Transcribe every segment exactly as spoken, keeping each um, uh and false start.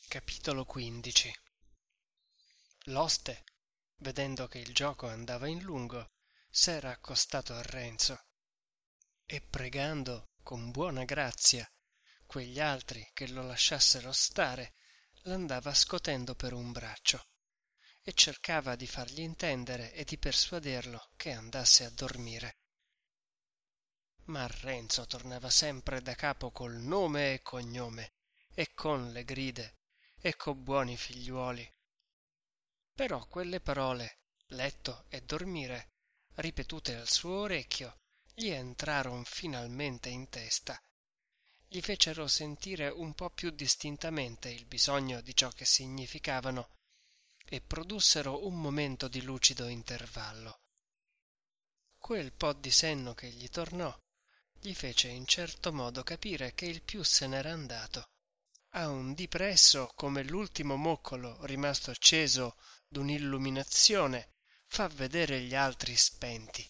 Capitolo quindici. L'oste, vedendo che il gioco andava in lungo, s'era accostato a Renzo e, pregando con buona grazia quegli altri che lo lasciassero stare, l'andava scotendo per un braccio e cercava di fargli intendere e di persuaderlo che andasse a dormire. Ma Renzo tornava sempre da capo col nome e cognome e con le gride e co buoni figliuoli. Però quelle parole, letto e dormire, ripetute al suo orecchio, gli entraron finalmente in testa. Gli fecero sentire un po' più distintamente il bisogno di ciò che significavano e produssero un momento di lucido intervallo. Quel po' di senno che gli tornò gli fece in certo modo capire che il più se n'era andato. A un dì presso, come l'ultimo moccolo rimasto acceso d'un'illuminazione fa vedere gli altri spenti.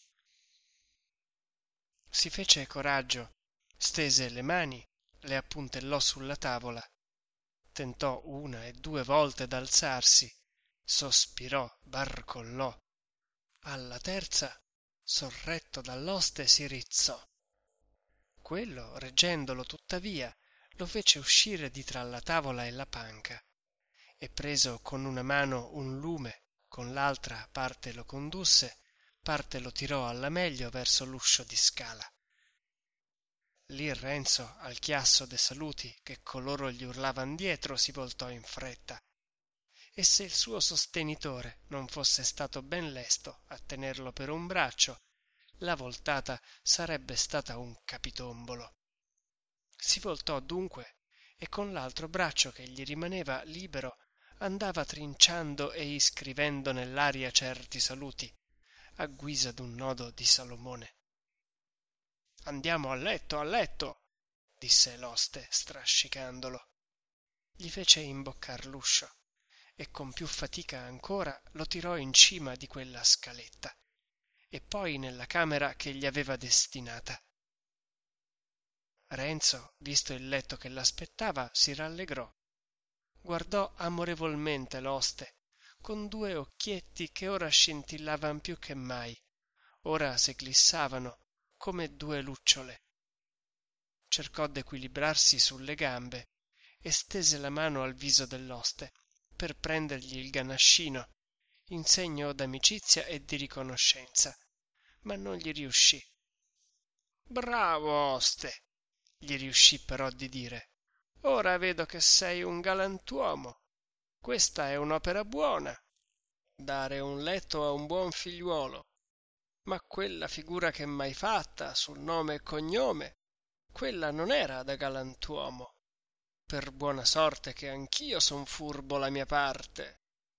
Si fece coraggio, stese le mani, le appuntellò sulla tavola, tentò una e due volte d'alzarsi, sospirò, barcollò. Alla terza, sorretto dall'oste, si rizzò. Quello, reggendolo tuttavia, lo fece uscire di tra la tavola e la panca, e preso con una mano un lume, con l'altra parte lo condusse, parte lo tirò alla meglio verso l'uscio di scala. Lì Renzo, al chiasso de saluti che coloro gli urlavan dietro, si voltò in fretta, e se il suo sostenitore non fosse stato ben lesto a tenerlo per un braccio, la voltata sarebbe stata un capitombolo. Si voltò dunque e con l'altro braccio che gli rimaneva libero andava trinciando e iscrivendo nell'aria certi saluti, a guisa d'un nodo di Salomone. «Andiamo a letto, a letto!» disse l'oste, strascicandolo. Gli fece imboccar l'uscio e con più fatica ancora lo tirò in cima di quella scaletta e poi nella camera che gli aveva destinata. Renzo, visto il letto che l'aspettava, si rallegrò. Guardò amorevolmente l'oste, con due occhietti che ora scintillavan più che mai, ora s'eclissavano come due lucciole. Cercò d'equilibrarsi sulle gambe e stese la mano al viso dell'oste per prendergli il ganascino, in segno d'amicizia e di riconoscenza, ma non gli riuscì. «Bravo, oste!» gli riuscì però di dire. «Ora vedo che sei un galantuomo. Questa è un'opera buona, dare un letto a un buon figliuolo. Ma quella figura che m'hai fatta sul nome e cognome, quella non era da galantuomo. Per buona sorte che anch'io son furbo la mia parte».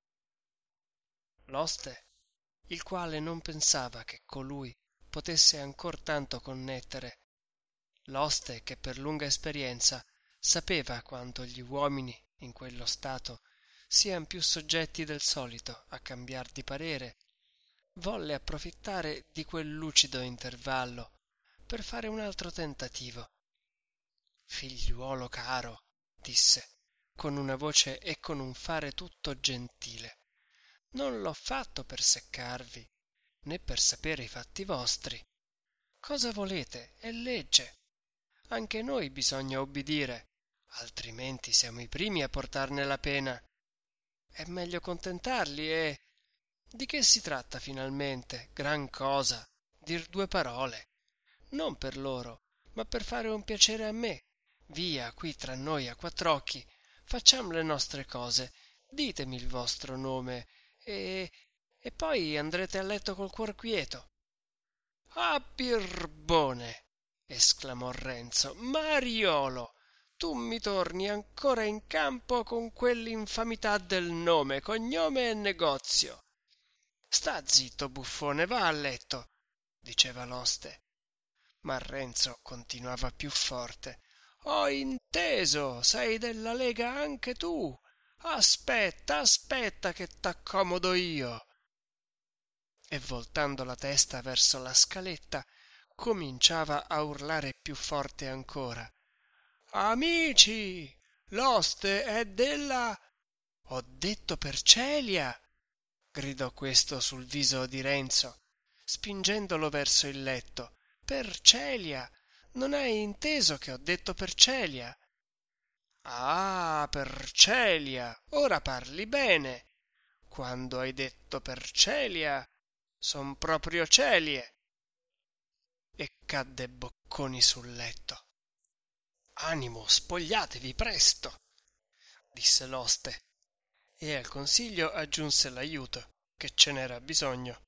L'oste, il quale non pensava che colui potesse ancor tanto connettere, l'oste che per lunga esperienza sapeva quanto gli uomini in quello stato sian più soggetti del solito a cambiar di parere, volle approfittare di quel lucido intervallo per fare un altro tentativo. «Figliuolo caro», disse, con una voce e con un fare tutto gentile, «non l'ho fatto per seccarvi, né per sapere i fatti vostri. Cosa volete? È legge. Anche noi bisogna obbedire, altrimenti siamo i primi a portarne la pena. È meglio contentarli e... Di che si tratta finalmente? Gran cosa, dir due parole, non per loro, ma per fare un piacere a me. Via, qui tra noi a quattr'occhi, facciam le nostre cose, ditemi il vostro nome e... e poi andrete a letto col cuor quieto». «Ah, birbone!» esclamò Renzo. «Mariolo, tu mi torni ancora in campo con quell'infamità del nome, cognome e negozio». «Sta zitto, buffone, va a letto», diceva l'oste. Ma Renzo continuava più forte. «Ho inteso, sei della Lega anche tu. Aspetta, aspetta che t'accomodo io». E voltando la testa verso la scaletta cominciava a urlare più forte ancora. «Amici, L'oste è della... Ho detto per Celia! Gridò questo sul viso di Renzo, spingendolo verso il letto. Per Celia! Non hai inteso che ho detto per Celia? Ah, per Celia! Ora parli bene! Quando hai detto per Celia, son proprio celie! E cadde bocconi sul letto. Animo, spogliatevi presto! Disse l'oste, e al consiglio aggiunse l'aiuto, che ce n'era bisogno.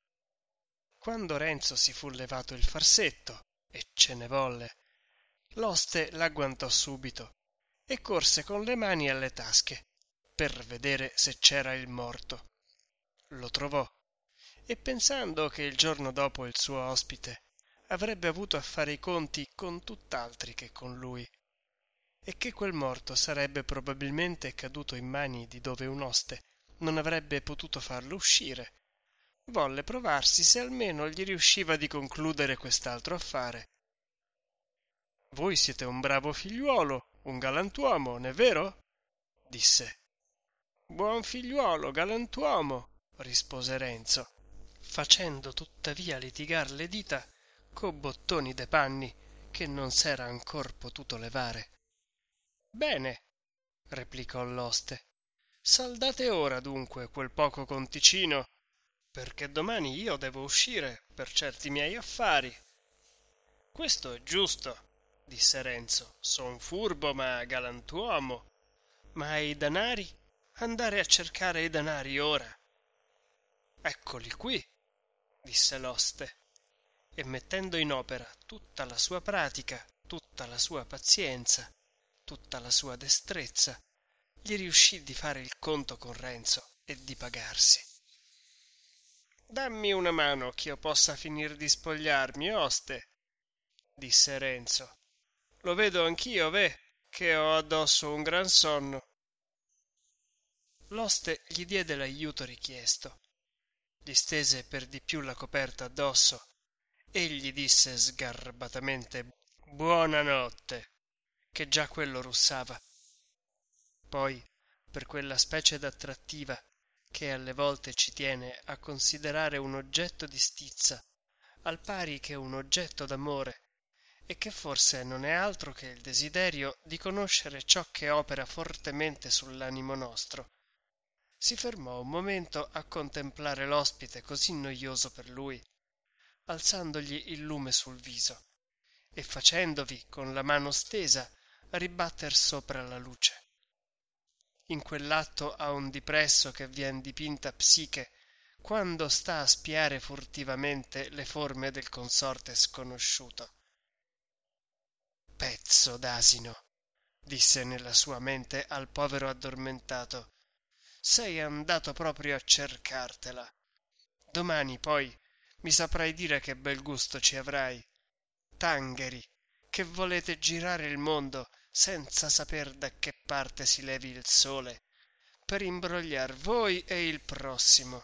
Quando Renzo si fu levato il farsetto, e ce ne volle, l'oste l'agguantò subito e corse con le mani alle tasche per vedere se c'era il morto. Lo trovò, e pensando che il giorno dopo il suo ospite avrebbe avuto a fare i conti con tutt'altri che con lui, e che quel morto sarebbe probabilmente caduto in mani di dove un oste non avrebbe potuto farlo uscire, volle provarsi se almeno gli riusciva di concludere quest'altro affare. Voi siete un bravo figliuolo, un galantuomo, n'è vero? Disse. Buon figliuolo, galantuomo, rispose Renzo, facendo tuttavia litigar le dita co bottoni de panni che non s'era ancor potuto levare. Bene, replicò l'oste, saldate ora dunque quel poco conticino, perché domani io devo uscire per certi miei affari. Questo è giusto, disse Renzo, son furbo ma galantuomo. Ma i danari? Andare a cercare i danari ora. Eccoli qui, disse l'oste, e mettendo in opera tutta la sua pratica, tutta la sua pazienza, tutta la sua destrezza, gli riuscì di fare il conto con Renzo e di pagarsi. Dammi una mano ch'io possa finir di spogliarmi, oste, disse Renzo. Lo vedo anch'io, ve, che ho addosso un gran sonno. L'oste gli diede l'aiuto richiesto, gli stese per di più la coperta addosso e gli disse sgarbatamente buonanotte, che già quello russava. Poi, per quella specie d'attrattiva che alle volte ci tiene a considerare un oggetto di stizza al pari che un oggetto d'amore, e che forse non è altro che il desiderio di conoscere ciò che opera fortemente sull'animo nostro, si fermò un momento a contemplare l'ospite così noioso per lui, alzandogli il lume sul viso e facendovi con la mano stesa ribatter sopra la luce. In quell'atto a un dipresso che vien dipinta Psiche quando sta a spiare furtivamente le forme del consorte sconosciuto. Pezzo d'asino, disse nella sua mente al povero addormentato, sei andato proprio a cercartela. Domani poi mi saprai dire che bel gusto ci avrai. Tangheri, che volete girare il mondo senza saper da che parte si levi il sole, per imbrogliar voi e il prossimo.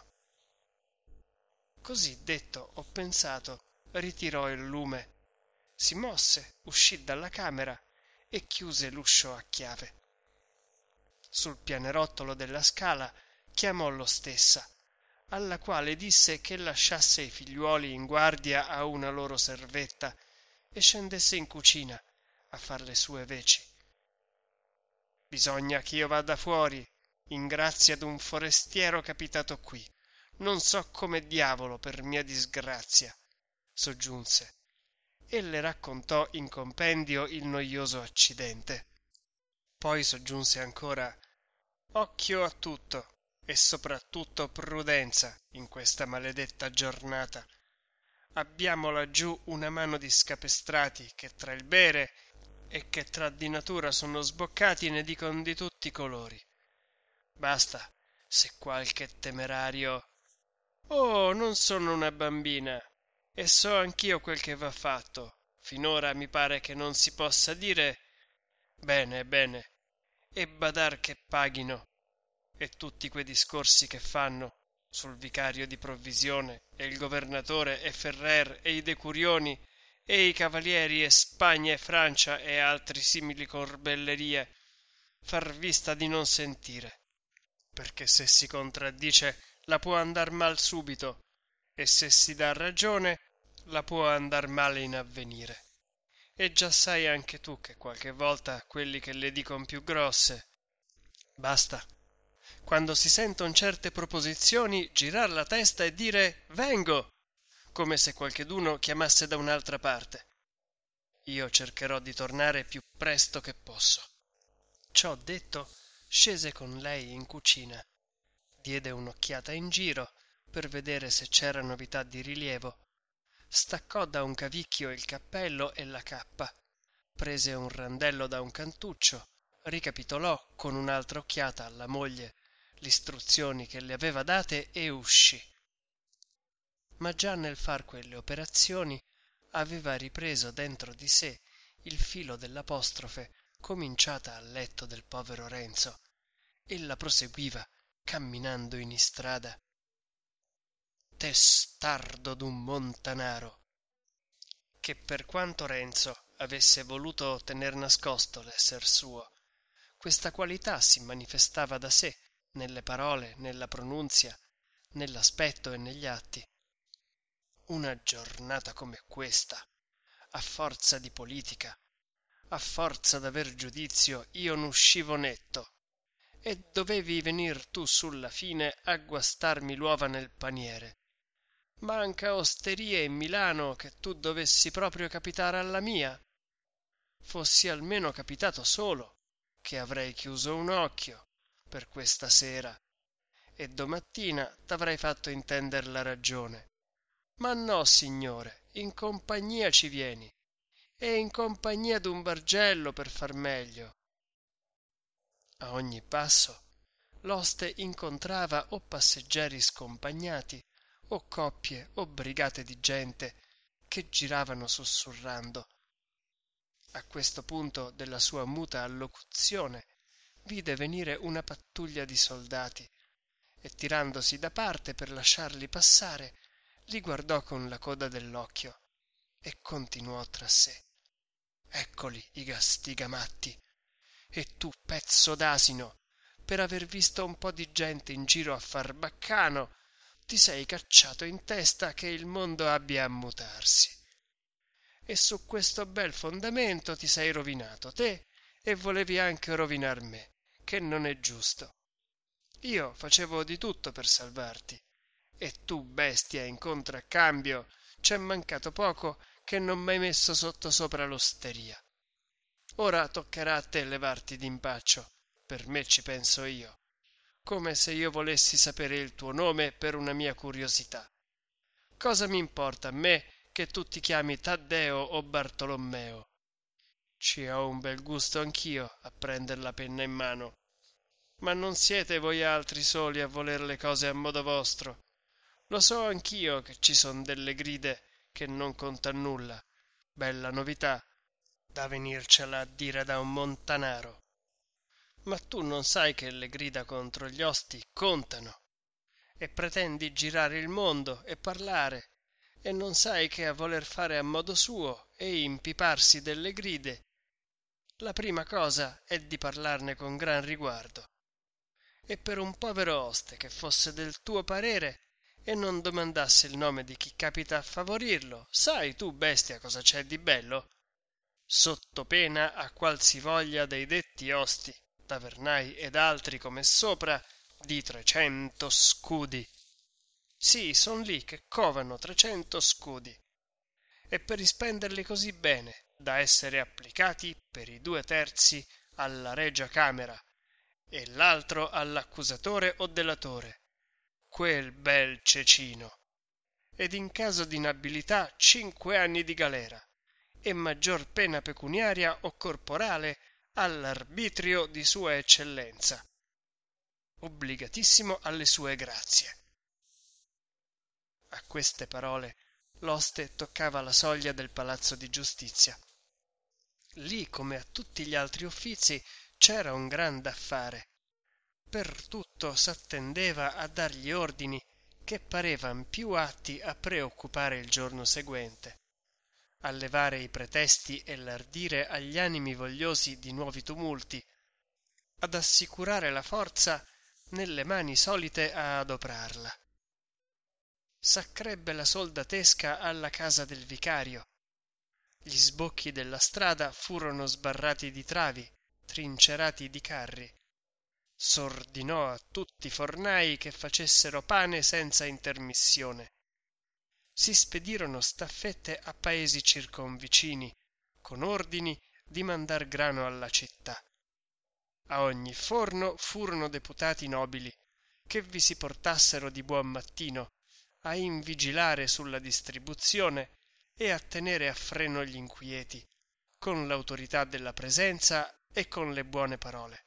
Così detto o pensato, ritirò il lume, si mosse, uscì dalla camera e chiuse l'uscio a chiave. Sul pianerottolo della scala chiamò l'ostessa, alla quale disse che lasciasse i figliuoli in guardia a una loro servetta e scendesse in cucina a far le sue veci. Bisogna ch'io vada fuori, in grazia d'un forestiero capitato qui, non so come diavolo per mia disgrazia, soggiunse, e le raccontò in compendio il noioso accidente. Poi soggiunse ancora: occhio a tutto, e soprattutto prudenza in questa maledetta giornata. Abbiamo laggiù una mano di scapestrati che tra il bere e che tra di natura sono sboccati ne dicon di tutti i colori. Basta, se qualche temerario... Oh, non sono una bambina, e so anch'io quel che va fatto. Finora mi pare che non si possa dire... Bene, bene, e badar che paghino, e tutti quei discorsi che fanno sul vicario di provvisione e il governatore e Ferrer e i decurioni e i cavalieri e Spagna e Francia e altri simili corbellerie. far vista di non sentire, perché se si contraddice la può andar mal subito, e se si dà ragione la può andar male in avvenire. E già sai anche tu che qualche volta quelli che le dicon più grosse. Basta, quando si senton certe proposizioni, girar la testa e dire vengo, come se qualcheduno chiamasse da un'altra parte. Io cercherò di tornare più presto che posso. Ciò detto, scese con lei in cucina, diede un'occhiata in giro per vedere se c'era novità di rilievo, staccò da un cavicchio il cappello e la cappa, prese un randello da un cantuccio, ricapitolò con un'altra occhiata alla moglie l'istruzioni che le aveva date e uscì. Ma già nel far quelle operazioni aveva ripreso dentro di sé il filo dell'apostrofe cominciata al letto del povero Renzo, e la proseguiva camminando in istrada. Testardo d'un montanaro, che per quanto Renzo avesse voluto tener nascosto l'esser suo, questa qualità si manifestava da sé nelle parole, nella pronunzia, nell'aspetto e negli atti. Una giornata come questa, a forza di politica, a forza d'aver giudizio, io n'uscivo netto, e dovevi venir tu sulla fine a guastarmi l'uova nel paniere. Manca osterie in Milano che tu dovessi proprio capitare alla mia. Fossi almeno capitato solo, che avrei chiuso un occhio per questa sera, e domattina t'avrei fatto intender la ragione. Ma no, signore, in compagnia ci vieni, e in compagnia d'un bargello per far meglio. A ogni passo l'oste incontrava o passeggeri scompagnati, o coppie o brigate di gente che giravano sussurrando. A questo punto della sua muta allocuzione vide venire una pattuglia di soldati e, tirandosi da parte per lasciarli passare, li guardò con la coda dell'occhio e continuò tra sé: eccoli i gastigamatti, e tu, pezzo d'asino, per aver visto un po' di gente in giro a far baccano, ti sei cacciato in testa che il mondo abbia a mutarsi, e su questo bel fondamento ti sei rovinato te e volevi anche rovinar me, che non è giusto. Io facevo di tutto per salvarti, e tu, bestia, in contraccambio c'è mancato poco che non m'hai messo sottosopra l'osteria. Ora toccherà a te levarti d'impaccio, per me ci penso io, come se io volessi sapere il tuo nome per una mia curiosità. Cosa mi importa a me che tu ti chiami Taddeo o Bartolommeo? Ci ho un bel gusto anch'io a prender la penna in mano, ma non siete voi altri soli a voler le cose a modo vostro. Lo so anch'io che ci son delle gride che non contan nulla, bella novità, da venircela a dire da un montanaro. Ma tu non sai che le grida contro gli osti contano, e pretendi girare il mondo e parlare, e non sai che a voler fare a modo suo e impiparsi delle gride, la prima cosa è di parlarne con gran riguardo. E per un povero oste che fosse del tuo parere e non domandasse il nome di chi capita a favorirlo, sai tu, bestia, cosa c'è di bello? Sotto pena a qualsivoglia dei detti osti, tavernai ed altri come sopra, di trecento scudi. Sì, son lì che covano trecento scudi, e per ispenderli così bene da essere applicati per i due terzi alla Regia Camera e l'altro all'accusatore o delatore, quel bel cecino, ed in caso di inabilità cinque anni di galera e maggior pena pecuniaria o corporale all'arbitrio di sua eccellenza, obbligatissimo alle sue grazie. A queste parole l'oste toccava la soglia del palazzo di giustizia. Lì, come a tutti gli altri uffizi, c'era un gran da fare. Per tutto s'attendeva a dargli ordini che parevan più atti a preoccupare il giorno seguente, a levare i pretesti e l'ardire agli animi vogliosi di nuovi tumulti, ad assicurare la forza nelle mani solite a adoprarla. S'accrebbe la soldatesca alla casa del vicario. Gli sbocchi della strada furono sbarrati di travi, trincerati di carri. S'ordinò a tutti i fornai che facessero pane senza intermissione. Si spedirono staffette a paesi circonvicini, con ordini di mandar grano alla città. A ogni forno furono deputati nobili, che vi si portassero di buon mattino, a invigilare sulla distribuzione e a tenere a freno gli inquieti, con l'autorità della presenza e con le buone parole.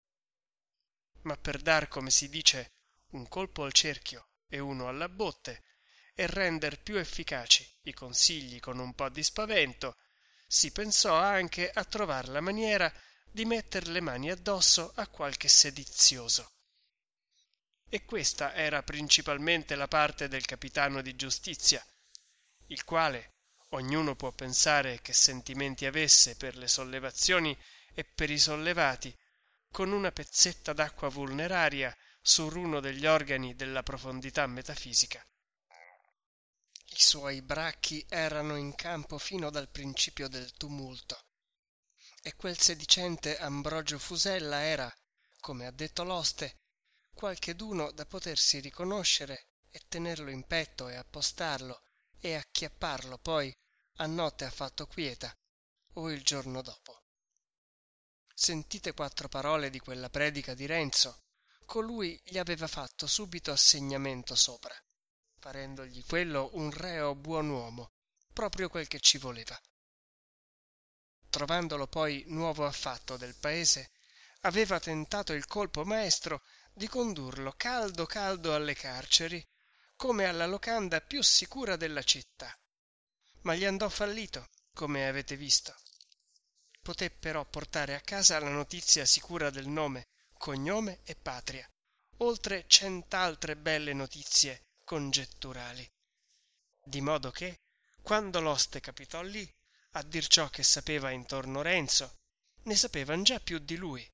Ma per dar, come si dice, un colpo al cerchio e uno alla botte, e render più efficaci i consigli con un po' di spavento, si pensò anche a trovar la maniera di metter le mani addosso a qualche sedizioso. E questa era principalmente la parte del capitano di giustizia, il quale, ognuno può pensare che sentimenti avesse per le sollevazioni e per i sollevati, con una pezzetta d'acqua vulneraria sull'uno degli organi della profondità metafisica. I suoi bracchi erano in campo fino dal principio del tumulto, e quel sedicente Ambrogio Fusella era, come ha detto l'oste, qualcheduno da potersi riconoscere e tenerlo in petto e appostarlo e acchiapparlo poi a notte affatto quieta o il giorno dopo. Sentite quattro parole di quella predica di Renzo, colui gli aveva fatto subito assegnamento sopra, parendogli quello un reo buon uomo, proprio quel che ci voleva. Trovandolo poi nuovo affatto del paese, aveva tentato il colpo maestro di condurlo caldo caldo alle carceri, come alla locanda più sicura della città. Ma gli andò fallito, come avete visto. Poté però portare a casa la notizia sicura del nome, cognome e patria, oltre cent'altre belle notizie congetturali. Di modo che, quando l'oste capitò lì, a dir ciò che sapeva intorno Renzo, ne sapevan già più di lui.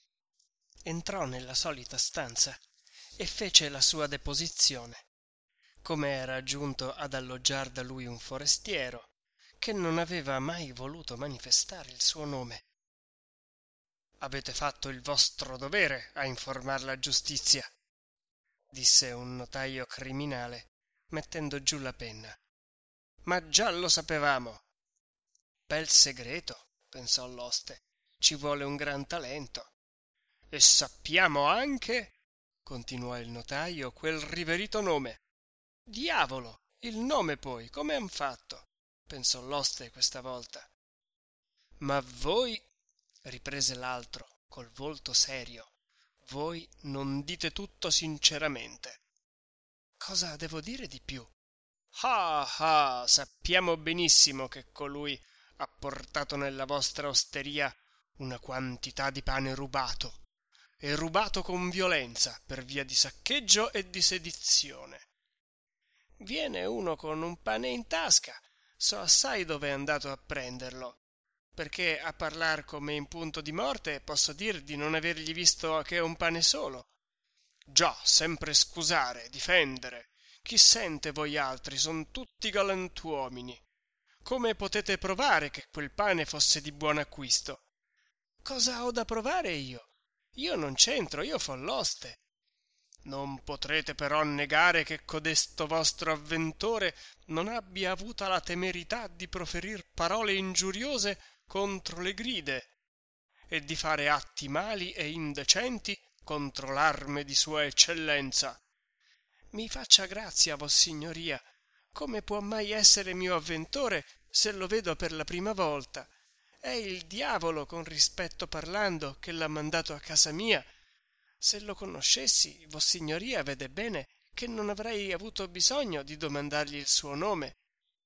Entrò nella solita stanza e fece la sua deposizione, come era giunto ad alloggiar da lui un forestiero, che non aveva mai voluto manifestare il suo nome. «Avete fatto il vostro dovere a informar la giustizia», disse un notaio criminale, mettendo giù la penna. «Ma già lo sapevamo». «Bel segreto», pensò l'oste, «ci vuole un gran talento». «E sappiamo anche», continuò il notaio, «quel riverito nome». «Diavolo, il nome poi, come han fatto?» pensò l'oste questa volta. «Ma voi», riprese l'altro col volto serio, «voi non dite tutto sinceramente». «Cosa devo dire di più?» «Ah, ah, sappiamo benissimo che colui ha portato nella vostra osteria una quantità di pane rubato, e rubato con violenza per via di saccheggio e di sedizione. Viene uno con un pane in tasca, so assai dove è andato a prenderlo, perché a parlar come in punto di morte posso dir di non avergli visto che un pane solo. Già, sempre scusare, difendere, chi sente voi altri son tutti galantuomini. Come potete provare che quel pane fosse di buon acquisto?» «Cosa ho da provare io? Io non c'entro, io fo l'oste». «Non potrete però negare che codesto vostro avventore non abbia avuta la temerità di proferir parole ingiuriose contro le gride e di fare atti mali e indecenti contro l'arme di sua eccellenza. Mi faccia grazia, vossignoria, come può mai essere mio avventore se lo vedo per la prima volta? È il diavolo, con rispetto parlando, che l'ha mandato a casa mia. Se lo conoscessi, vossignoria vede bene che non avrei avuto bisogno di domandargli il suo nome.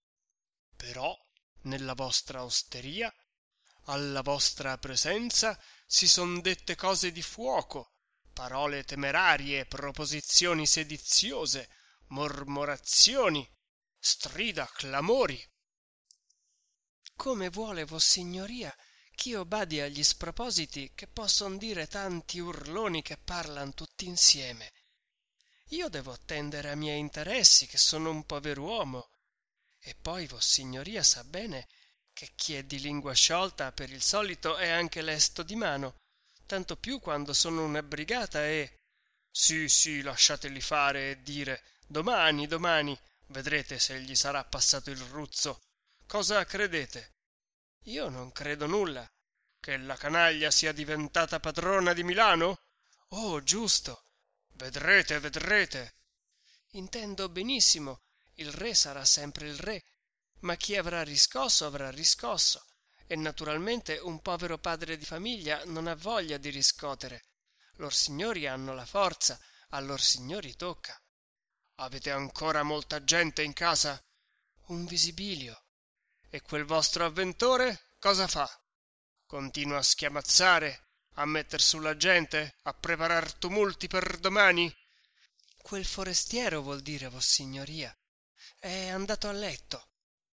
Però nella vostra osteria, alla vostra presenza, si son dette cose di fuoco, parole temerarie, proposizioni sediziose, mormorazioni, strida, clamori». «Come vuole vossignoria ch'io badi agli spropositi che posson dire tanti urloni che parlan tutti insieme. Io devo attendere a miei interessi, che sono un pover'uomo, e poi vossignoria sa bene che chi è di lingua sciolta per il solito è anche lesto di mano, tanto più quando sono una brigata e... Sì, sì, lasciateli fare e dire domani, domani, vedrete se gli sarà passato il ruzzo. Cosa credete? Io non credo nulla. Che la canaglia sia diventata padrona di Milano? Oh, giusto. Vedrete, vedrete. Intendo benissimo, il re sarà sempre il re, ma chi avrà riscosso avrà riscosso, e naturalmente un povero padre di famiglia non ha voglia di riscotere. Lor signori hanno la forza, a lor signori tocca. Avete ancora molta gente in casa? Un visibilio. E quel vostro avventore cosa fa? Continua a schiamazzare, a metter su la gente, a preparar tumulti per domani? Quel forestiero vuol dire, vossignoria. È andato a letto.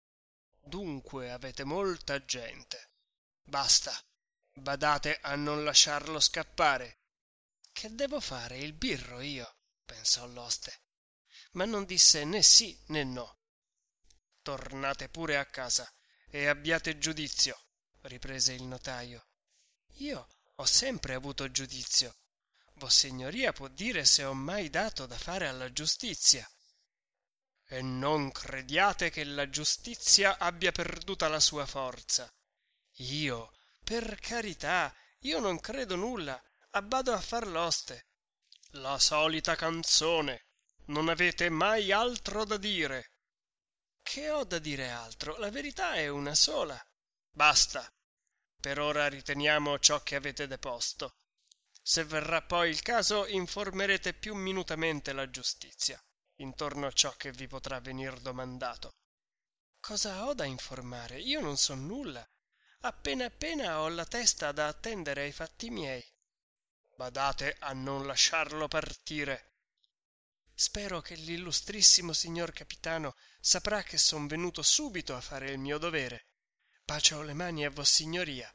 Dunque avete molta gente. Basta, badate a non lasciarlo scappare. Che devo fare, il birro io? Pensò l'oste, ma non disse né sì né no. Tornate pure a casa e abbiate giudizio, riprese il notaio. Io ho sempre avuto giudizio. Vossignoria può dire se ho mai dato da fare alla giustizia. E non crediate che la giustizia abbia perduta la sua forza. Io, per carità, io non credo nulla, abbado a far l'oste. La solita canzone. Non avete mai altro da dire. Che ho da dire altro? La verità è una sola. Basta. Per ora riteniamo ciò che avete deposto. Se verrà poi il caso, informerete più minutamente la giustizia intorno a ciò che vi potrà venir domandato. Cosa ho da informare? Io non so nulla. Appena appena ho la testa da attendere ai fatti miei. Badate a non lasciarlo partire. Spero che l'illustrissimo signor capitano saprà che son venuto subito a fare il mio dovere. Bacio le mani a vossignoria.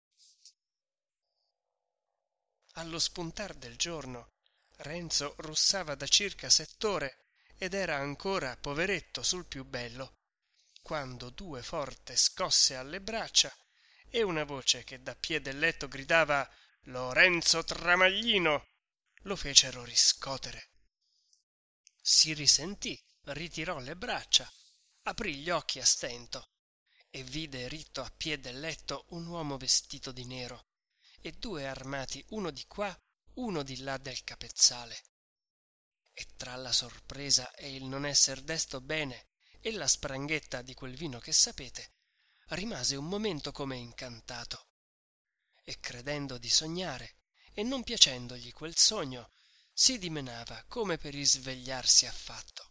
Allo spuntar del giorno Renzo russava da circa sett'ore ed era ancora poveretto sul più bello, quando due forti scosse alle braccia e una voce che da piè del letto gridava «Lorenzo Tramaglino!» lo fecero riscotere. Si risentì, ritirò le braccia, aprì gli occhi a stento e vide ritto a piè del letto un uomo vestito di nero e due armati uno di qua, uno di là del capezzale. E tra la sorpresa e il non esser desto bene e la spranghetta di quel vino che sapete, rimase un momento come incantato, e credendo di sognare e non piacendogli quel sogno, si dimenava come per risvegliarsi affatto.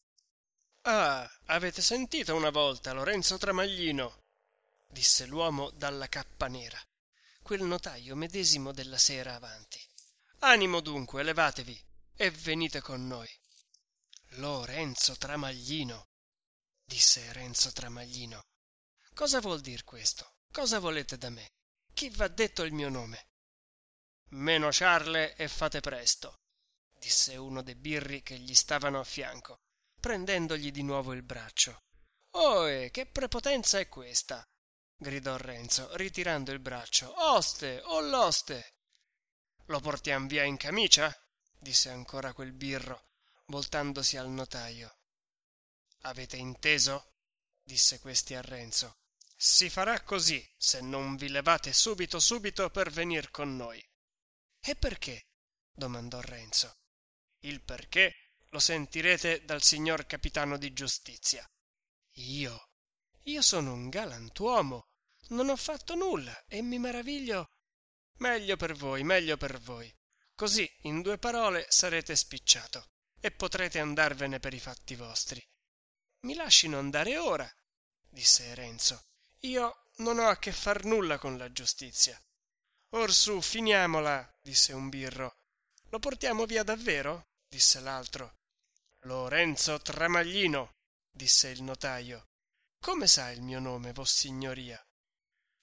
«Ah, avete sentito una volta Lorenzo Tramaglino?» disse l'uomo dalla cappa nera, quel notaio medesimo della sera avanti. «Animo dunque, levatevi e venite con noi». «Lorenzo Tramaglino», disse Renzo Tramaglino. «Cosa vuol dir questo? Cosa volete da me? Chi v'ha detto il mio nome?» «Meno ciarle e fate presto», disse uno dei birri che gli stavano a fianco, prendendogli di nuovo il braccio. «Oe, che prepotenza è questa?» gridò Renzo, ritirando il braccio. «Oste, o l'oste!» «Lo portiam via in camicia?» disse ancora quel birro, voltandosi al notaio. «Avete inteso?» disse questi a Renzo. «Si farà così, se non vi levate subito subito per venir con noi». «E perché?» domandò Renzo. «Il perché lo sentirete dal signor capitano di giustizia». «Io? Io sono un galantuomo, non ho fatto nulla e mi maraviglio...» «Meglio per voi, meglio per voi. Così, in due parole, sarete spicciato e potrete andarvene per i fatti vostri». «Mi lascino andare ora», disse Renzo. «Io non ho a che far nulla con la giustizia». «Orsù, finiamola», disse un birro. «Lo portiamo via davvero?» disse l'altro. «Lorenzo Tramaglino», disse il notaio. «Come sa il mio nome, vossignoria?»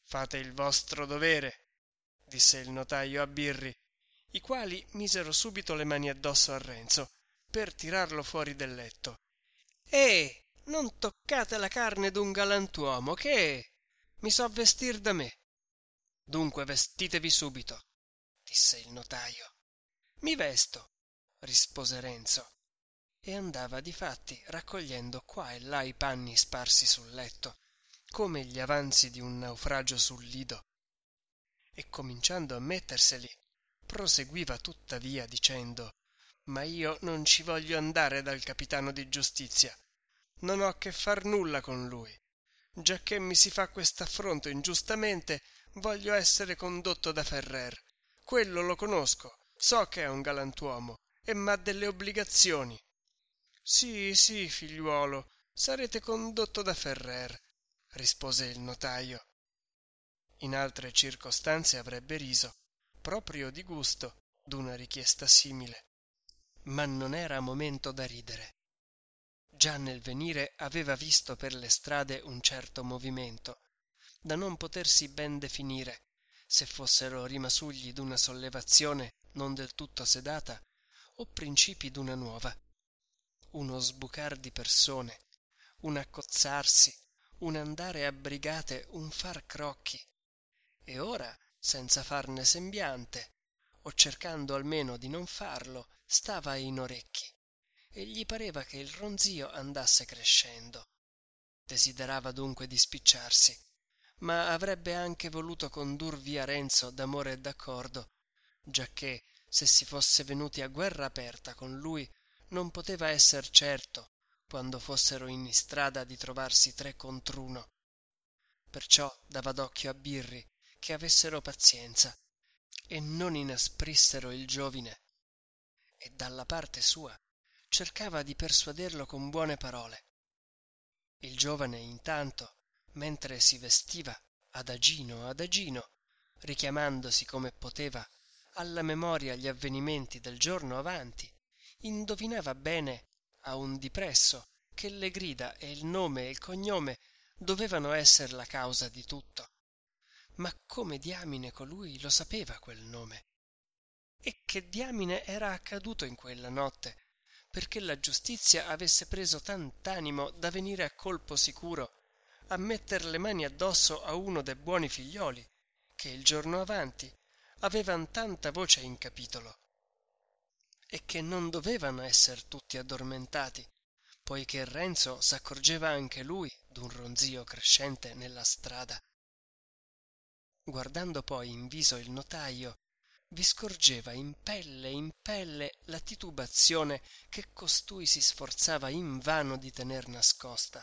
Fate il vostro dovere, disse il notaio a Birri, i quali misero subito le mani addosso a Renzo per tirarlo fuori del letto. Eh, non toccate la carne d'un galantuomo, che mi so vestir da me. Dunque vestitevi subito, disse il notaio. Mi vesto, rispose Renzo, e andava difatti raccogliendo qua e là i panni sparsi sul letto, come gli avanzi di un naufragio sul lido, e cominciando a metterseli, proseguiva tuttavia dicendo: ma io non ci voglio andare dal capitano di giustizia, non ho che far nulla con lui, giacché mi si fa quest'affronto ingiustamente, voglio essere condotto da Ferrer. Quello lo conosco, so che è un galantuomo e m'ha delle obbligazioni. Sì, sì, figliuolo, sarete condotto da Ferrer, rispose il notaio. In altre circostanze avrebbe riso, proprio di gusto, d'una richiesta simile. Ma non era momento da ridere. Già nel venire aveva visto per le strade un certo movimento, da non potersi ben definire, se fossero rimasugli d'una sollevazione non del tutto sedata o principi d'una nuova. Uno sbucar di persone, un accozzarsi, un andare a brigate, un far crocchi, e ora, senza farne sembiante, o cercando almeno di non farlo, stava in orecchi, e gli pareva che il ronzio andasse crescendo. Desiderava dunque di spicciarsi, ma avrebbe anche voluto condur via Renzo d'amore e d'accordo, giacché se si fosse venuti a guerra aperta con lui non poteva esser certo, quando fossero in istrada, di trovarsi tre contr'uno. Perciò dava d'occhio a Birri che avessero pazienza e non inasprissero il giovine, e dalla parte sua cercava di persuaderlo con buone parole. Il giovane intanto, mentre si vestiva adagino adagino, richiamandosi come poteva alla memoria gli avvenimenti del giorno avanti, indovinava bene a un dipresso che le grida e il nome e il cognome dovevano esser la causa di tutto. Ma come diamine colui lo sapeva quel nome? E che diamine era accaduto in quella notte, perché la giustizia avesse preso tant'animo da venire a colpo sicuro a metter le mani addosso a uno de buoni figlioli, che il giorno avanti avevan tanta voce in capitolo, e che non dovevano esser tutti addormentati, poiché Renzo s'accorgeva anche lui d'un ronzio crescente nella strada. Guardando poi in viso il notaio, vi scorgeva in pelle in pelle la titubazione che costui si sforzava invano di tener nascosta.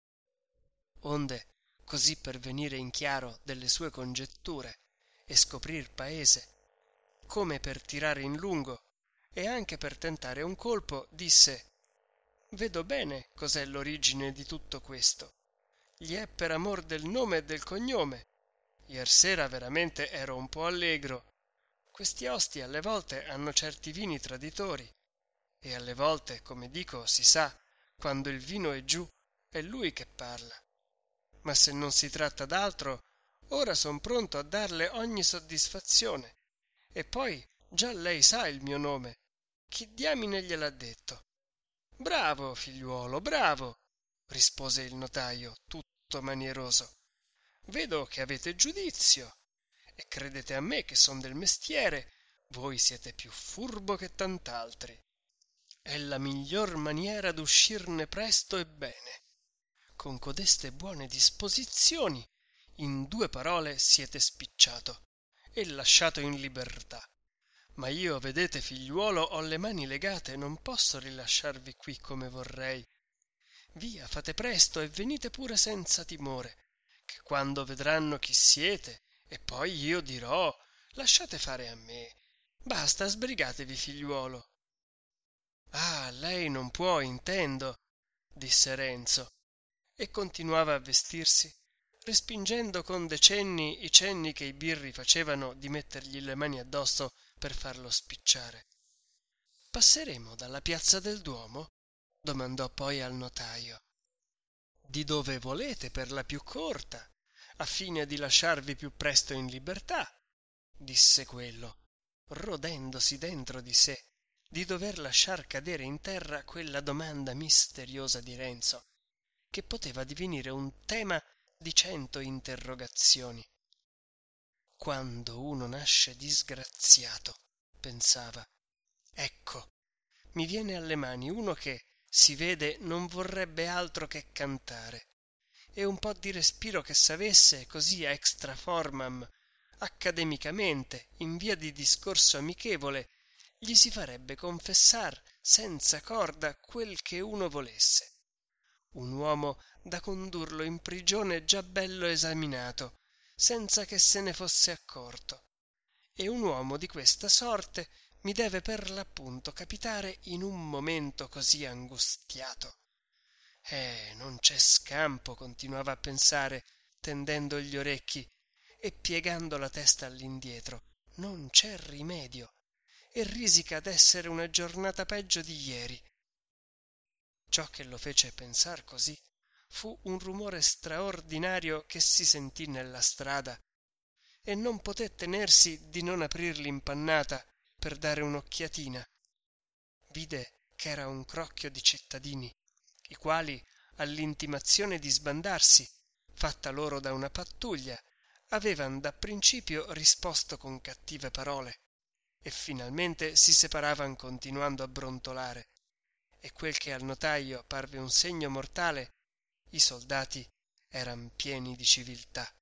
Onde, così per venire in chiaro delle sue congetture e scoprir paese, come per tirare in lungo e anche per tentare un colpo, disse: vedo bene cos'è l'origine di tutto questo. Gli è per amor del nome e del cognome. Iersera veramente ero un po' allegro. Questi osti alle volte hanno certi vini traditori, e alle volte, come dico, si sa, quando il vino è giù, è lui che parla. Ma se non si tratta d'altro, ora son pronto a darle ogni soddisfazione. E poi già lei sa il mio nome. Chi diamine gliel'ha detto? Bravo, figliuolo, bravo, rispose il notaio, tutto manieroso. Vedo che avete giudizio e credete a me che son del mestiere. Voi siete più furbo che tant'altri. È la miglior maniera d'uscirne presto e bene. Con codeste buone disposizioni, in due parole siete spicciato e lasciato in libertà. Ma io, vedete, figliuolo, ho le mani legate e non posso rilasciarvi qui come vorrei. Via, fate presto e venite pure senza timore, che quando vedranno chi siete, e poi io dirò: lasciate fare a me. Basta, sbrigatevi, figliuolo. Ah, lei non può, intendo, disse Renzo, e continuava a vestirsi, respingendo con decenni i cenni che i birri facevano di mettergli le mani addosso per farlo spicciare. Passeremo dalla piazza del Duomo? Domandò poi al notaio. Di dove volete, per la più corta, a fine di lasciarvi più presto in libertà, disse quello, rodendosi dentro di sé di dover lasciar cadere in terra quella domanda misteriosa di Renzo, che poteva divenire un tema di cento interrogazioni. Quando uno nasce disgraziato, pensava, ecco, mi viene alle mani uno che, si vede, non vorrebbe altro che cantare, e un po' di respiro che s'avesse così a extra formam, accademicamente, in via di discorso amichevole, gli si farebbe confessar senza corda quel che uno volesse. Un uomo da condurlo in prigione già bello esaminato, senza che se ne fosse accorto. E un uomo di questa sorte mi deve per l'appunto capitare in un momento così angustiato. Eh, non c'è scampo, continuava a pensare, tendendo gli orecchi e piegando la testa all'indietro. Non c'è rimedio, e risica d'essere una giornata peggio di ieri. Ciò che lo fece pensar così fu un rumore straordinario che si sentì nella strada, e non poté tenersi di non aprir l'impannata per dare un'occhiatina. Vide ch'era un crocchio di cittadini, i quali, all'intimazione di sbandarsi, fatta loro da una pattuglia, avevan da principio risposto con cattive parole, e finalmente si separavan continuando a brontolare, e quel che al notaio parve un segno mortale, i soldati eran pieni di civiltà.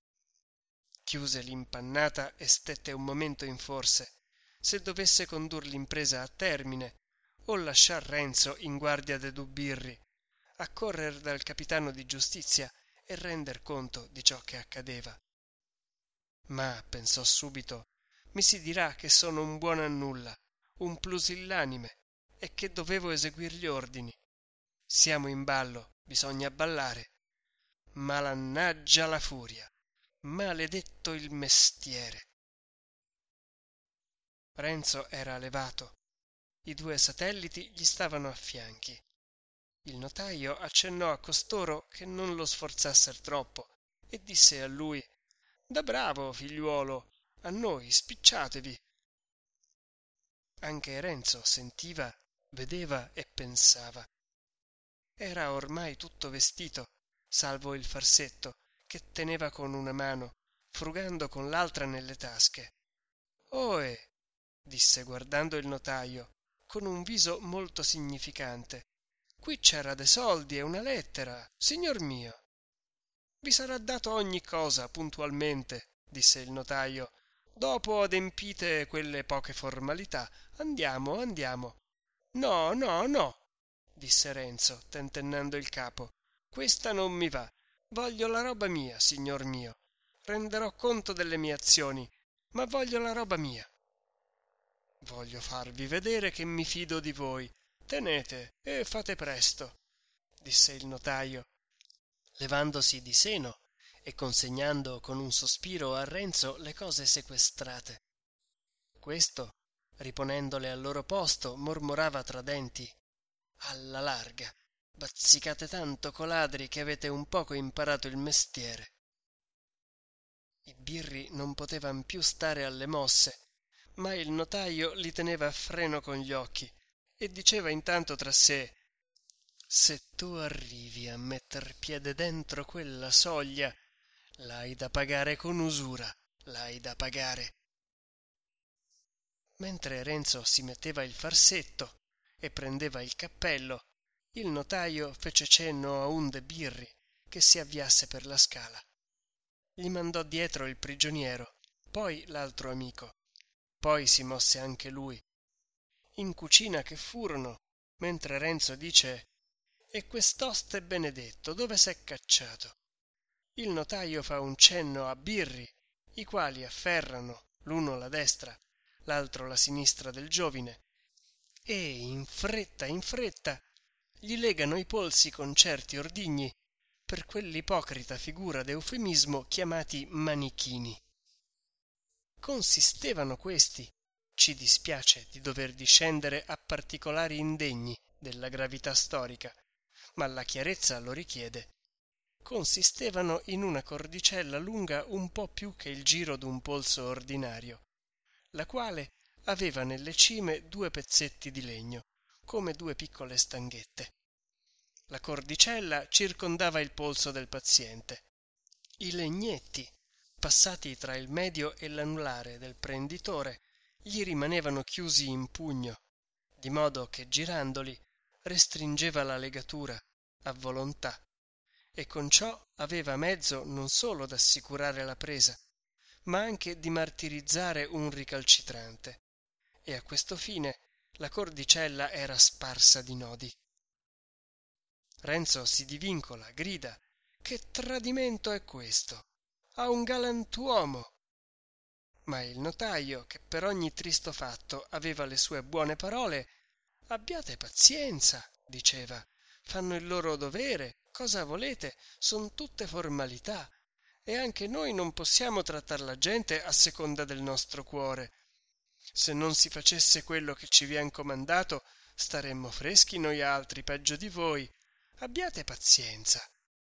Chiuse l'impannata e stette un momento in forse, se dovesse condur l'impresa a termine, o lasciar Renzo in guardia de du birri, accorrer dal capitano di giustizia e render conto di ciò che accadeva. Ma, pensò subito, mi si dirà che sono un buono a nulla, un pusillanime, e che dovevo eseguir gli ordini. Siamo in ballo, bisogna ballare. Malannaggia la furia, maledetto il mestiere. Renzo era levato, i due satelliti gli stavano a fianchi. Il notaio accennò a costoro che non lo sforzassero troppo e disse a lui: da bravo, figliuolo, a noi spicciatevi. Anche Renzo sentiva, vedeva e pensava. Era ormai tutto vestito, salvo il farsetto che teneva con una mano, frugando con l'altra nelle tasche. Oe, disse guardando il notaio con un viso molto significante, qui c'era de soldi e una lettera, signor mio. Vi sarà dato ogni cosa puntualmente, disse il notaio. Dopo adempite quelle poche formalità, andiamo, andiamo. No, no, no, disse Renzo, tentennando il capo. Questa non mi va. Voglio la roba mia, signor mio. Renderò conto delle mie azioni, ma voglio la roba mia. Voglio farvi vedere che mi fido di voi. Tenete e fate presto, disse il notaio, levandosi di seno e consegnando con un sospiro a Renzo le cose sequestrate. Questo, riponendole al loro posto, mormorava tra denti: alla larga, bazzicate tanto coladri che avete un poco imparato il mestiere. I birri non potevan più stare alle mosse, ma il notaio li teneva a freno con gli occhi e diceva intanto tra sé: se tu arrivi a metter piede dentro quella soglia, l'hai da pagare con usura, l'hai da pagare. Mentre Renzo si metteva il farsetto e prendeva il cappello, il notaio fece cenno a un de birri che si avviasse per la scala. Gli mandò dietro il prigioniero, poi l'altro amico. Poi si mosse anche lui. In cucina che furono, mentre Renzo dice: e quest'oste benedetto dove s'è cacciato? Il notaio fa un cenno a birri, i quali afferrano l'uno la destra, l'altro la sinistra del giovine, e in fretta in fretta gli legano i polsi con certi ordigni, per quell'ipocrita figura d'eufemismo chiamati manichini. Consistevano questi, ci dispiace di dover discendere a particolari indegni della gravità storica, ma la chiarezza lo richiede, consistevano in una cordicella lunga un po' più che il giro d'un polso ordinario, la quale aveva nelle cime due pezzetti di legno, come due piccole stanghette. La cordicella circondava il polso del paziente. I legnetti, passati tra il medio e l'anulare del prenditore, gli rimanevano chiusi in pugno, di modo che girandoli restringeva la legatura a volontà, e con ciò aveva mezzo non solo d'assicurare la presa, ma anche di martirizzare un ricalcitrante, e a questo fine la cordicella era sparsa di nodi. Renzo si divincola, grida: «Che tradimento è questo? A un galantuomo!» Ma il notaio, che per ogni tristo fatto aveva le sue buone parole: «Abbiate pazienza», diceva, «fanno il loro dovere, cosa volete, son tutte formalità, e anche noi non possiamo trattar la gente a seconda del nostro cuore. Se non si facesse quello che ci vien comandato, staremmo freschi noi altri, peggio di voi. Abbiate pazienza».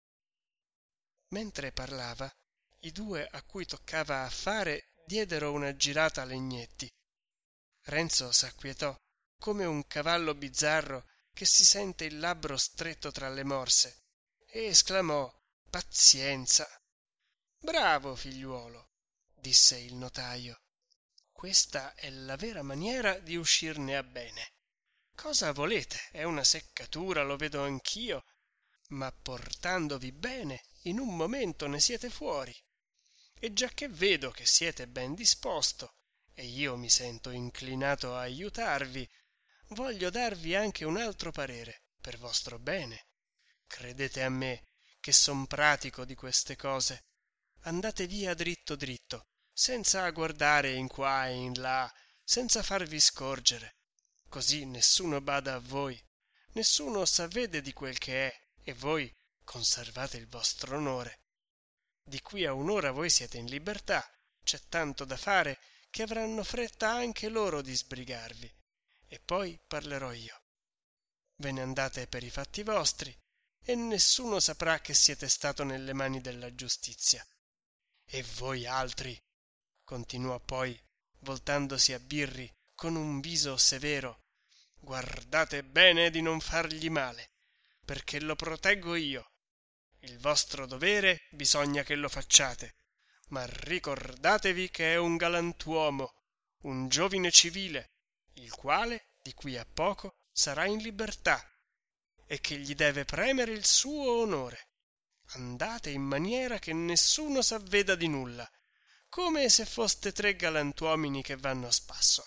Mentre parlava, i due a cui toccava a fare diedero una girata a legnetti. Renzo s'acquietò come un cavallo bizzarro che si sente il labbro stretto tra le morse, e esclamò: «Pazienza!» «Bravo, figliuolo», disse il notaio, «questa è la vera maniera di uscirne a bene. Cosa volete? È una seccatura, lo vedo anch'io, ma portandovi bene in un momento ne siete fuori. E giacché vedo che siete ben disposto e io mi sento inclinato a aiutarvi, voglio darvi anche un altro parere per vostro bene. Credete a me che son pratico di queste cose. Andate via dritto dritto, senza guardare in qua e in là, senza farvi scorgere, così nessuno bada a voi, nessuno s'avvede di quel che è, e voi conservate il vostro onore. Di qui a un'ora voi siete in libertà, c'è tanto da fare che avranno fretta anche loro di sbrigarvi, e poi parlerò io. Ve ne andate per i fatti vostri, e nessuno saprà che siete stato nelle mani della giustizia. E voi altri», continuò poi, voltandosi a Birri con un viso severo, «guardate bene di non fargli male, perché lo proteggo io. Il vostro dovere bisogna che lo facciate, ma ricordatevi che è un galantuomo, un giovine civile, il quale di qui a poco sarà in libertà, e che gli deve premere il suo onore. Andate in maniera che nessuno s'avveda di nulla, come se foste tre galantuomini che vanno a spasso».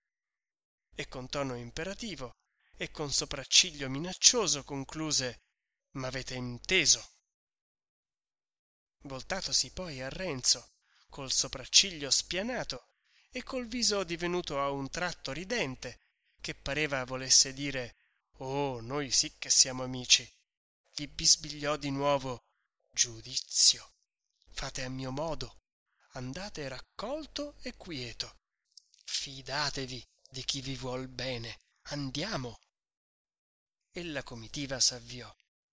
E con tono imperativo e con sopracciglio minaccioso concluse: «M'avete inteso?» Voltatosi poi a Renzo, col sopracciglio spianato e col viso divenuto a un tratto ridente, che pareva volesse dire: «Oh, noi sì che siamo amici», gli bisbigliò di nuovo: «Giudizio, fate a mio modo, andate raccolto e quieto, fidatevi di chi vi vuol bene, andiamo». E la comitiva s'avviò.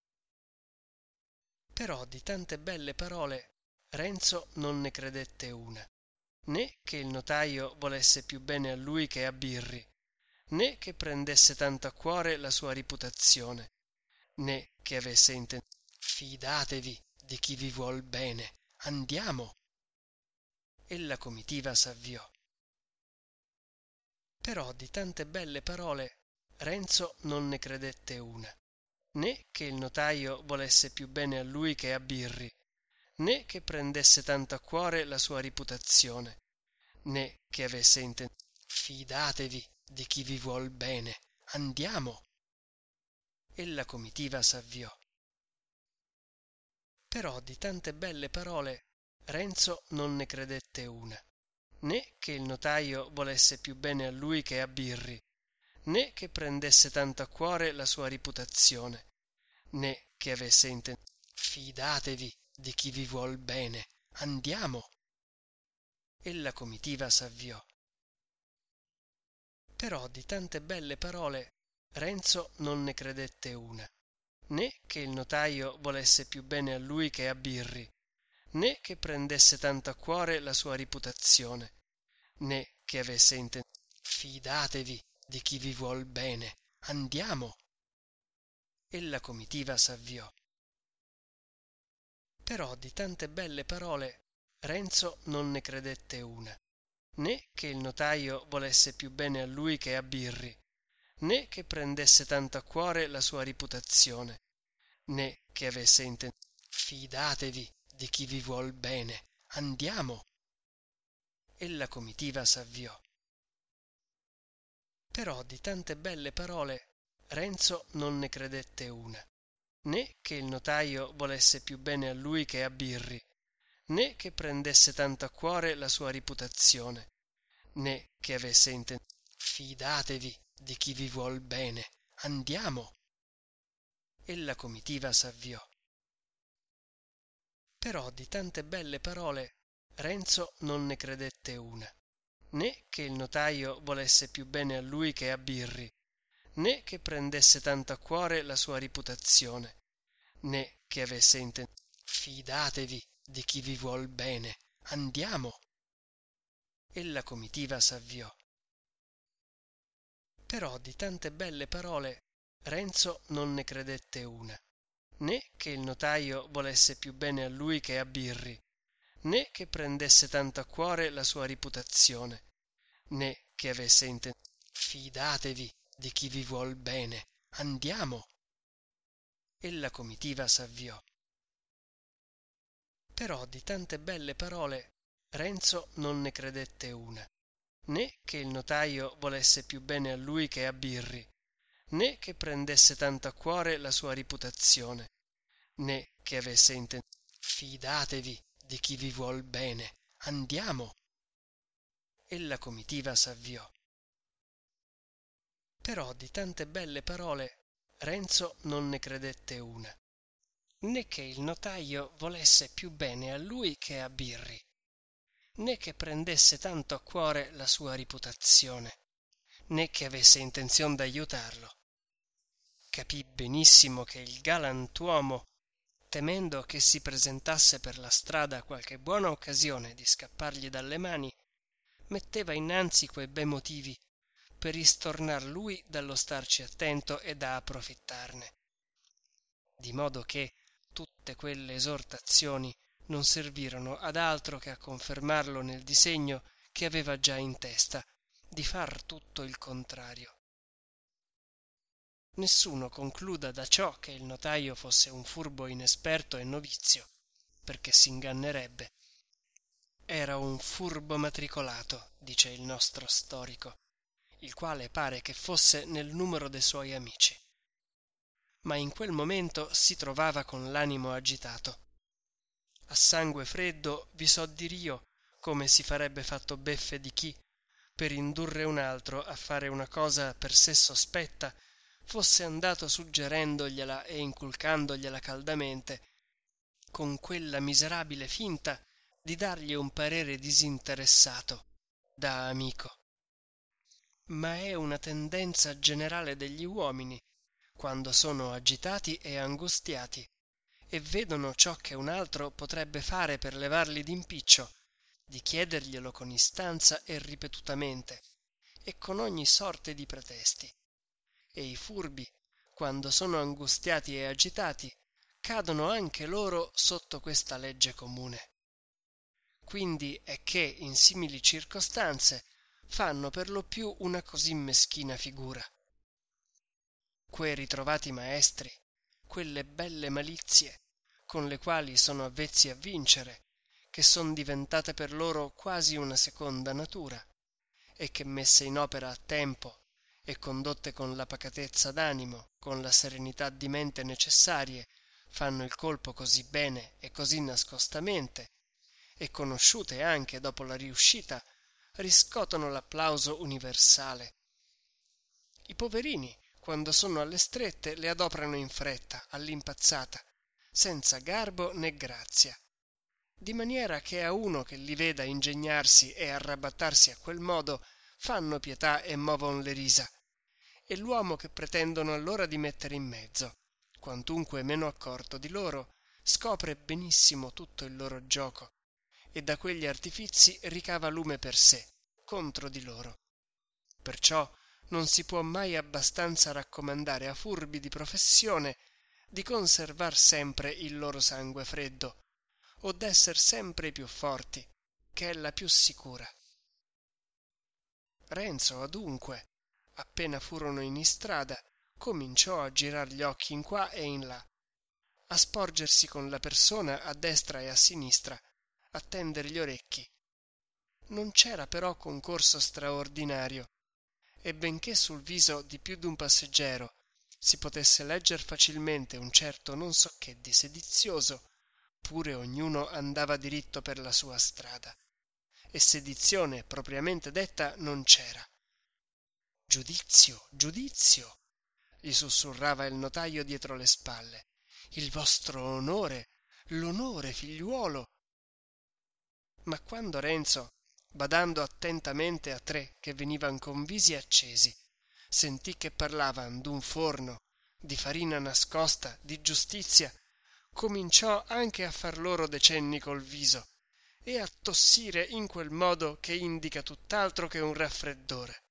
Però di tante belle parole Renzo non ne credette una, né che il notaio volesse più bene a lui che a Birri, né che prendesse tanto a cuore la sua riputazione, né che avesse intenzione. «Fidatevi di chi vi vuol bene, andiamo». E la comitiva s'avviò. Però di tante belle parole Renzo non ne credette una, né che il notaio volesse più bene a lui che a Birri, né che prendesse tanto a cuore la sua riputazione, né che avesse intenzione. «Fidatevi di chi vi vuol bene, andiamo». E la comitiva s'avviò. Però di tante belle parole Renzo non ne credette una, né che il notaio volesse più bene a lui che a Birri, né che prendesse tanto a cuore la sua riputazione, né che avesse intenzione. «Fidatevi di chi vi vuol bene, andiamo». E la comitiva s'avviò. Però di tante belle parole Renzo non ne credette una, né che il notaio volesse più bene a lui che a Birri, né che prendesse tanto a cuore la sua reputazione, né che avesse intenzione. Fidatevi di chi vi vuol bene, andiamo. E la comitiva s'avviò. Però di tante belle parole Renzo non ne credette una, né che il notaio volesse più bene a lui che a Birri, né che prendesse tanto a cuore la sua reputazione, né che avesse intenzione. Fidatevi di chi vi vuol bene, andiamo. E la comitiva s'avviò. Però di tante belle parole Renzo non ne credette una, né che il notaio volesse più bene a lui che a Birri, né che prendesse tanto a cuore la sua reputazione, né che avesse intenzione. Fidatevi di chi vi vuol bene, andiamo. E la comitiva s'avviò. Però di tante belle parole Renzo non ne credette una, né che il notaio volesse più bene a lui che a Birri, né che prendesse tanto a cuore la sua reputazione, né che avesse intenzione. Fidatevi di chi vi vuol bene, andiamo. E la comitiva s'avviò. Però di tante belle parole Renzo non ne credette una, né che il notaio volesse più bene a lui che a Birri, né che prendesse tanto a cuore la sua reputazione, né che avesse intenzione. Fidatevi di chi vi vuol bene, andiamo. E la comitiva s'avviò. Però di tante belle parole Renzo non ne credette una, né che il notaio volesse più bene a lui che a Birri, né che prendesse tanto a cuore la sua reputazione, né che avesse intenzione. Fidatevi di chi vi vuol bene, andiamo. E la comitiva s'avviò. Però di tante belle parole Renzo non ne credette una, né che il notaio volesse più bene a lui che a Birri, né che prendesse tanto a cuore la sua reputazione, né che avesse intenzione d'aiutarlo. Capì benissimo che il galantuomo, temendo che si presentasse per la strada qualche buona occasione di scappargli dalle mani, metteva innanzi quei bei motivi per istornar lui dallo starci attento e da approfittarne, di modo che tutte quelle esortazioni non servirono ad altro che a confermarlo nel disegno che aveva già in testa di far tutto il contrario. Nessuno concluda da ciò che il notaio fosse un furbo inesperto e novizio, perché s'ingannerebbe. Era un furbo matricolato, dice il nostro storico, il quale pare che fosse nel numero dei suoi amici. Ma in quel momento si trovava con l'animo agitato. A sangue freddo vi so dir io come si farebbe fatto beffe di chi, per indurre un altro a fare una cosa per sé sospetta, fosse andato suggerendogliela e inculcandogliela caldamente, con quella miserabile finta di dargli un parere disinteressato, da amico. Ma è una tendenza generale degli uomini, quando sono agitati e angustiati, e vedono ciò che un altro potrebbe fare per levarli d'impiccio, di chiederglielo con istanza e ripetutamente, e con ogni sorte di pretesti. E i furbi, quando sono angustiati e agitati, cadono anche loro sotto questa legge comune. Quindi è che in simili circostanze fanno per lo più una così meschina figura. Quei ritrovati maestri, quelle belle malizie, con le quali sono avvezzi a vincere, che son diventate per loro quasi una seconda natura, e che messe in opera a tempo e condotte con la pacatezza d'animo, con la serenità di mente necessarie, fanno il colpo così bene e così nascostamente, e conosciute anche dopo la riuscita, riscotono l'applauso universale. I poverini, quando sono alle strette, le adoprano in fretta, all'impazzata, senza garbo né grazia, di maniera che a uno che li veda ingegnarsi e arrabattarsi a quel modo fanno pietà e movon le risa, e l'uomo che pretendono allora di mettere in mezzo, quantunque meno accorto di loro, scopre benissimo tutto il loro gioco e da quegli artifizi ricava lume per sé, contro di loro. Perciò non si può mai abbastanza raccomandare a furbi di professione di conservar sempre il loro sangue freddo, o d'esser sempre i più forti, che è la più sicura. Renzo, adunque, appena furono in istrada, cominciò a girar gli occhi in qua e in là, a sporgersi con la persona a destra e a sinistra, a tender gli orecchi. Non c'era però concorso straordinario, e benché sul viso di più d'un passeggero si potesse legger facilmente un certo non so che di sedizioso, pure ognuno andava diritto per la sua strada, e sedizione propriamente detta non c'era. Giudizio, giudizio, gli sussurrava il notaio dietro le spalle, il vostro onore, l'onore, figliuolo. Ma quando Renzo, badando attentamente a tre che venivan con visi accesi, sentì che parlavan d'un forno, di farina nascosta, di giustizia, cominciò anche a far loro decenni col viso e a tossire in quel modo che indica tutt'altro che un raffreddore.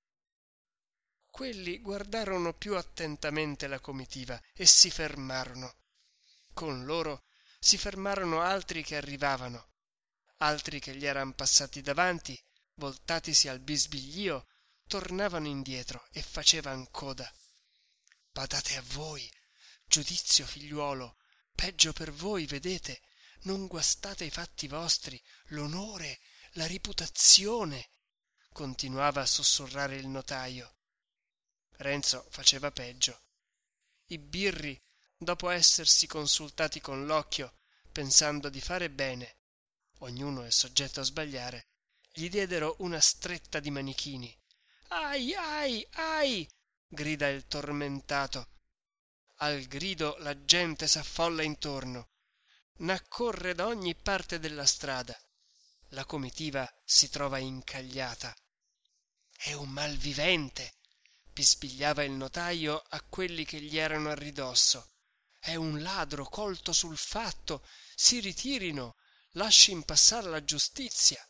Quelli guardarono più attentamente la comitiva e si fermarono. Con loro si fermarono altri che arrivavano, altri che gli eran passati davanti, voltatisi al bisbiglio, tornavano indietro e facevan coda. Badate a voi, giudizio, figliuolo, peggio per voi, vedete, non guastate i fatti vostri, l'onore, la riputazione, continuava a sussurrare il notaio. Renzo faceva peggio. I birri, dopo essersi consultati con l'occhio, pensando di fare bene, ognuno è soggetto a sbagliare, gli diedero una stretta di manichini. Ai, ai, ai! Grida il tormentato. Al grido la gente s'affolla intorno, n'accorre da ogni parte della strada. La comitiva si trova incagliata. È un malvivente, bisbigliava il notaio a quelli che gli erano a ridosso. È un ladro colto sul fatto, si ritirino, lascin passar la giustizia.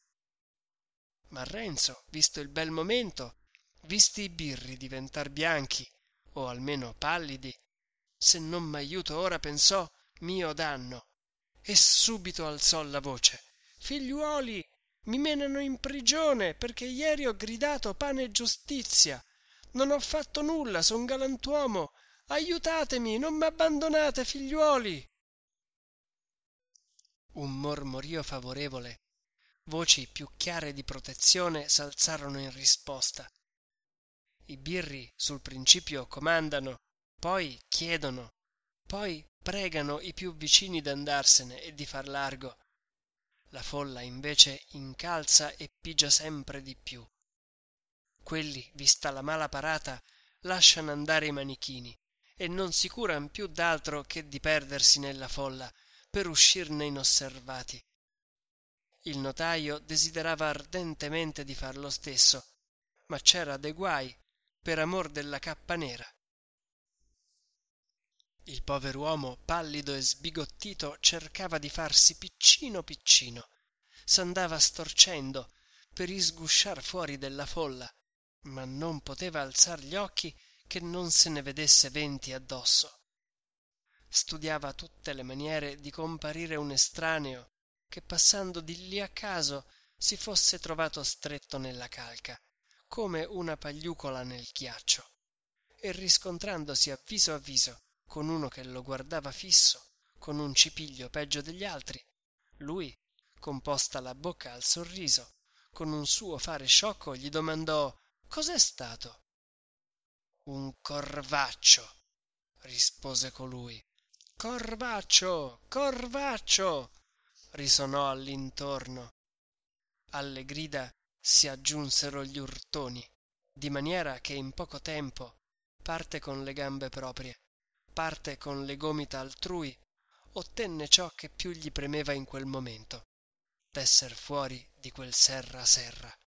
Ma Renzo, visto il bel momento, visti i birri diventar bianchi, o almeno pallidi, se non m'aiuto ora, pensò, mio danno, e subito alzò la voce. Figliuoli, mi menano in prigione perché ieri ho gridato pane e giustizia. Non ho fatto nulla, son galantuomo. Aiutatemi, non m'abbandonate, figliuoli. Un mormorio favorevole, voci più chiare di protezione s'alzarono in risposta. I birri sul principio comandano, poi chiedono, poi pregano i più vicini d'andarsene e di far largo. La folla invece incalza e pigia sempre di più. Quelli, vista la mala parata, lasciano andare i manichini e non si curan più d'altro che di perdersi nella folla per uscirne inosservati. Il notaio desiderava ardentemente di far lo stesso, ma c'era dei guai per amor della cappa nera. Il pover'uomo, pallido e sbigottito, cercava di farsi piccino piccino, s'andava storcendo per isgusciar fuori della folla, ma non poteva alzar gli occhi che non se ne vedesse venti addosso. Studiava tutte le maniere di comparire un estraneo che, passando di lì a caso, si fosse trovato stretto nella calca, come una pagliucola nel ghiaccio, e riscontrandosi a viso a viso con uno che lo guardava fisso, con un cipiglio peggio degli altri, lui, composta la bocca al sorriso, con un suo fare sciocco gli domandò: «Cos'è stato?» «Un corvaccio», rispose colui. «Corvaccio, corvaccio», risonò all'intorno. Alle grida si aggiunsero gli urtoni, di maniera che in poco tempo, parte con le gambe proprie, parte con le gomita altrui, ottenne ciò che più gli premeva in quel momento, d'esser fuori di quel serra serra.